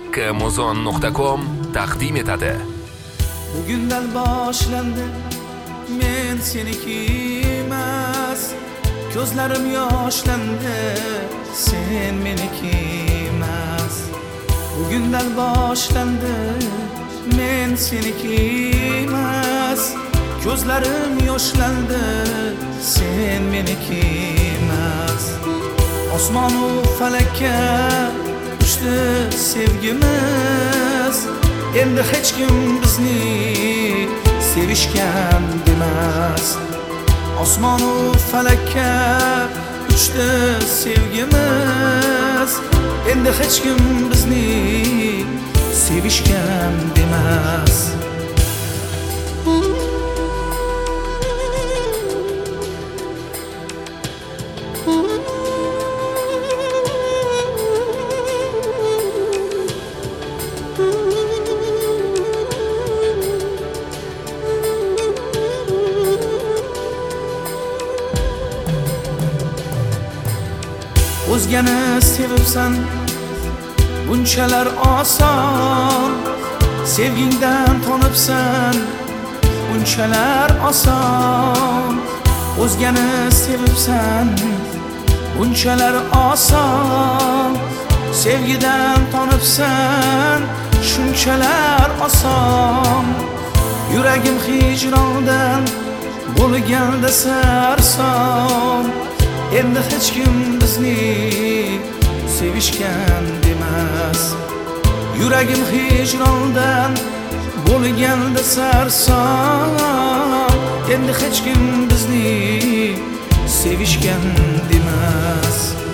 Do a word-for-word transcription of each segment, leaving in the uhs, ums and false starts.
Kmozon nuqta com taqdim etadi. Bugundan boshlandi men seniki emas, ko'zlarim yoshlandi sen meniki emas. Bugundan boshlandi men seniki emas, ko'zlarim yoshlandi sen meniki emas. Osmonu falakka uçtu sevgimiz, endi hech kim bizni sevishgan demas. Osmonu falakka uçtu sevgimiz, endi hech kim bizni sevishgan demas. O'zgani sevibsan bunchalar oson, sevgingdan tonibsan bunchalar oson. O'zgani sevibsan bunchalar oson, sevgidan tonibsan shunchalar oson. Yuragim hijrondan bo'lganda sarson, endi hech kim bizni sevishgan demas. Yuragim hijrondan bo'lganda sarson, endi hech kim bizni sevishgan demas.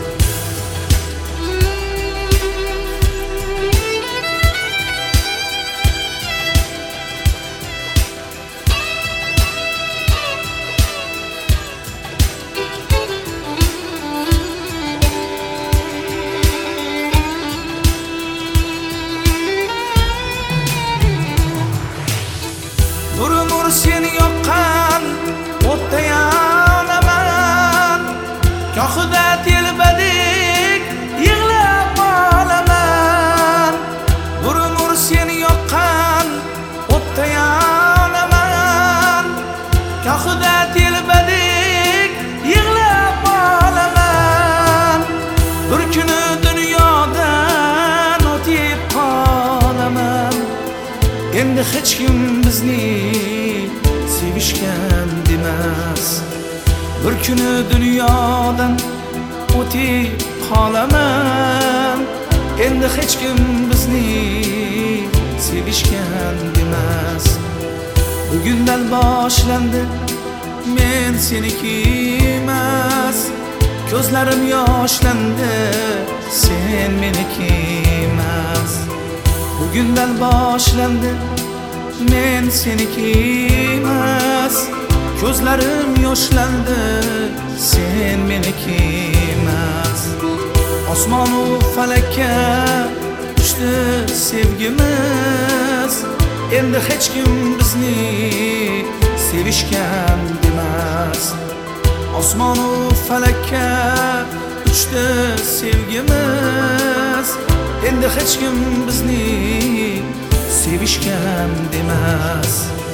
Nur seni yoqqan o'tda yonaman, gohida telbadek yig'lab qolaman. Nur seni yoqqan o'tda yonaman, gohida telbadek yig'lab qolaman. Bir kuni dunyodan o'tib qolaman, endi hech kim bizni sevishgan demas. Bir kuni dunyodan o'tib qolaman, endi hech kim bizni sevishgan demas. Bugundan boshlandi men seniki emas, ko'zlarim yoshlandi sen meniki emas. Bugundan boshlandi men seniki emas, ko'zlarim yoshlandi sen meniki emas. Osmonu falakka uçtu sevgimiz, endi hech kim bizni sevishgan demas. Osmonu falakka uçtu sevgimiz, endi hech kim bizni sevishgan demas.